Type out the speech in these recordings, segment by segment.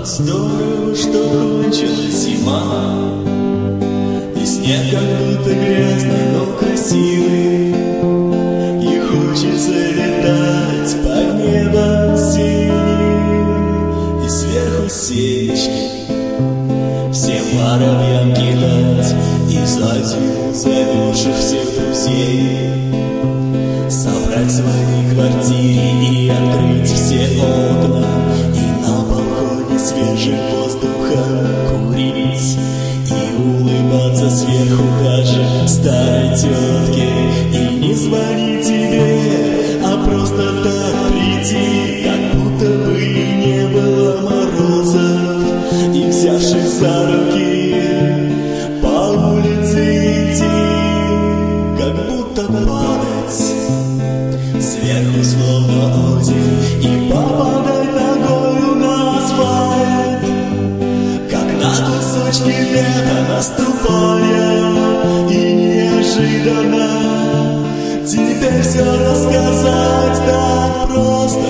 Здорово, что кончилась зима, и снег как будто грязный, но красивый, и хочется летать под небом синим, и сверху сечки всем воробьям кидать, и за зиму замерзших всех друзей собрать в своей квартире и открыть все окна, и на балконе свежим воздухом курить, и улыбаться сверху даже старой тетке, и не звонить тебе, а просто так прийти, как будто бы и не было морозов, и взявшись за руки по улице идти, как будто падать сверху словно озеро и попадать ногою на асфальт, как на кусочки лета наступая, и неожиданно тебе все рассказать так просто,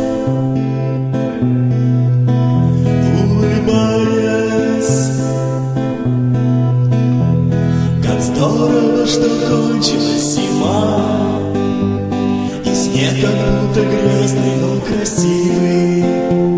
улыбаясь. Как здорово, что кончилась зима, снег как будто грязный, но красивый,